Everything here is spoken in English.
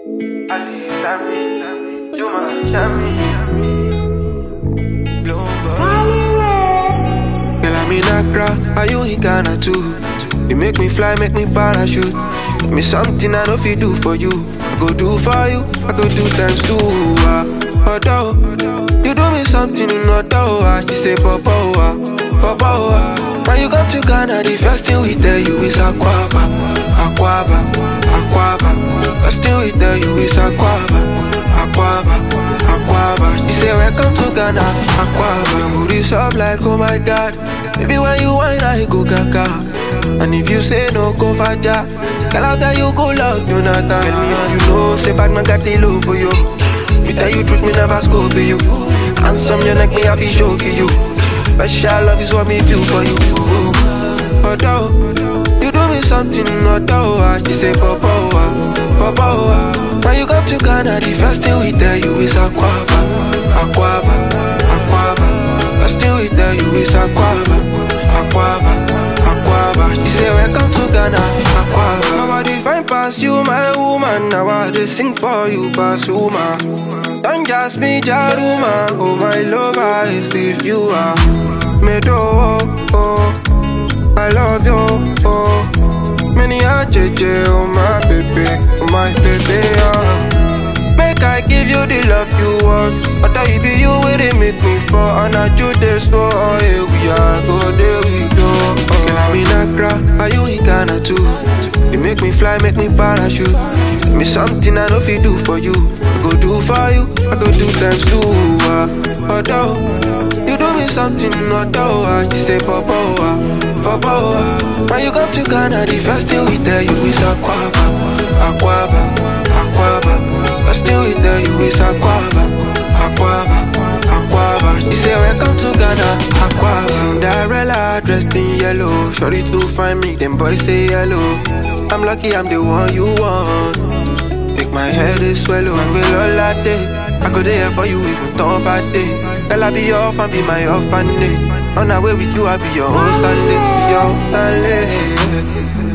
You my champion. Girl, I'm in Accra, are you in Ghana too? You make me fly, make me parachute. Give me something I know if you do for you. I go do for you, I go do times two. Although you do me something, although she say Papa, Papa. When you come to Ghana, the first thing we tell you is Aquaba, Aquaba, Aquaba. First thing we tell you is Aquaba, Aquaba, Aquaba. She say welcome to Ghana, Aquaba. Your booty soft like oh my God. Baby when you whine I go gaga. And if you say no go faja. Girl out there you go loud, you not tell me how you know. Say bad man got the love for you. Me tell you truth, me never scope you. Handsome you like me I be joking you. Special love is what me feel for you. Although you do me something, although she say Papa, Papa. When you come to Ghana, the first thing we tell you is Aquaba, Aquaba, Aquaba. First thing we tell you is Aquaba, Aquaba, Aquaba. She say welcome to Ghana, Aquaba. Nobody find past you, my woman. Now I just sing for you, pass woman. Don't just me, Jaruma. Oh my lover, if you are Medo, I love you, many are JJ, oh my baby, Make I give you the love you want. But I be you where they make me fall. And I do this, so here we are, go there we go. Girl, I'm in Accra, are you in Ghana too? You make me fly, make me parachute. Give me something I know if you do for you. I go do for you, I go do times two. Although you do me something, although she say Papa, Papa. When you come to Ghana, the first thing we tell you is Aquaba, Aquaba, Aquaba. First thing we tell you is Aquaba, Aquaba, Aquaba. She say welcome to Ghana, Aquaba. Cinderella dressed in yellow, shorty to find me, them boys say hello. I'm lucky I'm the one you want. Make my head is swallow, I will all that day. I go there for you even turn bad day. Girl I be your off and be my orphanage. On the way with you I be your whole Sunday, be your whole Sunday.